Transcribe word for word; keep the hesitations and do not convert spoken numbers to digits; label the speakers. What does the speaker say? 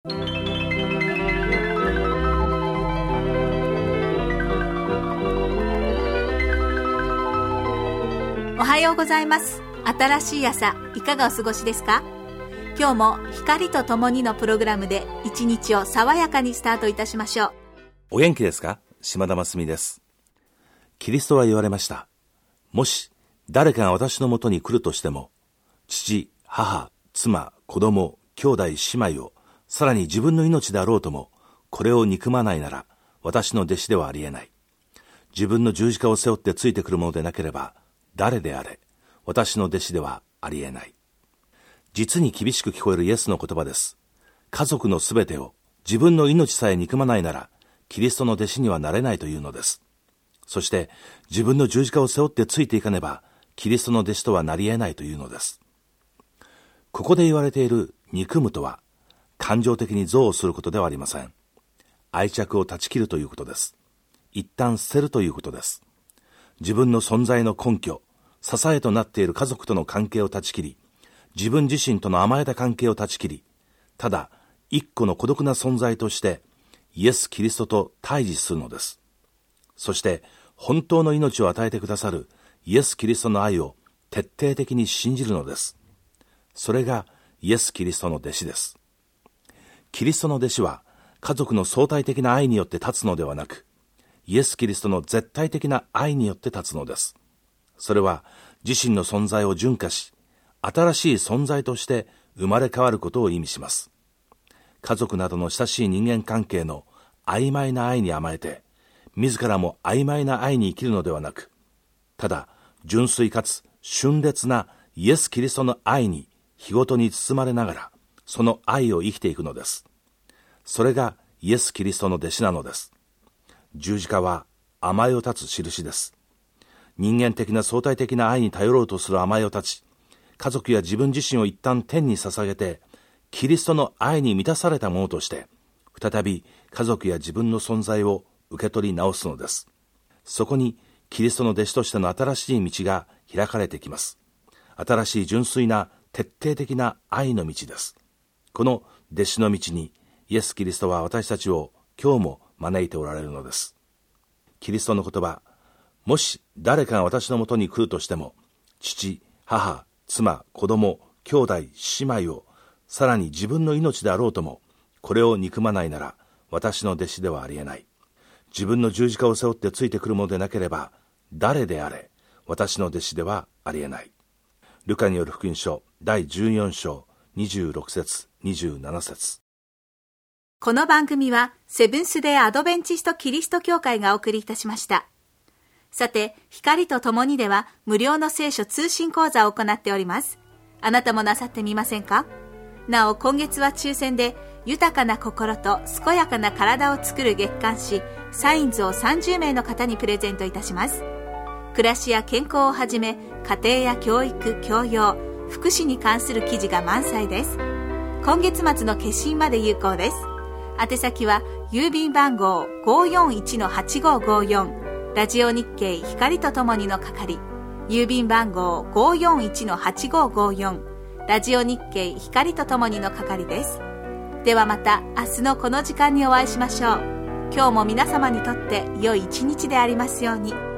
Speaker 1: おはようございます。新しい朝、いかがお過ごしですか？今日も光とともにのプログラムで一日を爽やかにスタートいたしましょう。
Speaker 2: お元気ですか？島田真澄です。キリストは言われました。もし誰かが私のもとに来るとしても、父、母、妻、子供、兄弟、姉妹を、さらに自分の命であろうとも、これを憎まないなら、私の弟子ではありえない。自分の十字架を背負ってついてくるものでなければ、誰であれ、私の弟子ではありえない。実に厳しく聞こえるイエスの言葉です。家族のすべてを、自分の命さえ憎まないなら、キリストの弟子にはなれないというのです。そして、自分の十字架を背負ってついていかねば、キリストの弟子とはなり得ないというのです。ここで言われている憎むとは、感情的に憎悪することではありません。愛着を断ち切るということです。一旦捨てるということです。自分の存在の根拠、支えとなっている家族との関係を断ち切り、自分自身との甘えた関係を断ち切り、ただ一個の孤独な存在としてイエス・キリストと対峙するのです。そして本当の命を与えてくださるイエス・キリストの愛を徹底的に信じるのです。それがイエス・キリストの弟子です。キリストの弟子は家族の相対的な愛によって立つのではなく、イエス・キリストの絶対的な愛によって立つのです。それは自身の存在を純化し、新しい存在として生まれ変わることを意味します。家族などの親しい人間関係の曖昧な愛に甘えて、自らも曖昧な愛に生きるのではなく、ただ純粋かつ峻烈なイエス・キリストの愛に日ごとに包まれながら、その愛を生きていくのです。それがイエス・キリストの弟子なのです。十字架は甘えを断つ印です。人間的な相対的な愛に頼ろうとする甘えを断ち、家族や自分自身を一旦天に捧げて、キリストの愛に満たされたものとして、再び家族や自分の存在を受け取り直すのです。そこにキリストの弟子としての新しい道が開かれてきます。新しい純粋な徹底的な愛の道です。この弟子の道にイエス・キリストは私たちを今日も招いておられるのです。キリストの言葉、もし誰かが私のもとに来るとしても、父、母、妻、子供、兄弟、姉妹を、さらに自分の命であろうとも、これを憎まないなら、私の弟子ではありえない。自分の十字架を背負ってついてくるものでなければ、誰であれ、私の弟子ではありえない。ルカによる福音書、だいじゅうよん章、にじゅうろく節、にじゅうなな節。
Speaker 1: この番組は、セブンス・デー・アドベンチスト・キリスト教会がお送りいたしました。さて、光とともにでは無料の聖書通信講座を行っております。あなたもなさってみませんか？なお、今月は抽選で豊かな心と健やかな体を作る月刊誌サインズをさんじゅう名の方にプレゼントいたします。暮らしや健康をはじめ、家庭や教育、教養、福祉に関する記事が満載です。今月末の決心まで有効です。宛先は郵便番号 ごーよんいちのはちごーごーよん、ラジオ日経光とともにの係、郵便番号 ごーよんいちのはちごーごーよん、ラジオ日経光とともにの係です。ではまた明日のこの時間にお会いしましょう。今日も皆様にとって良い一日でありますように。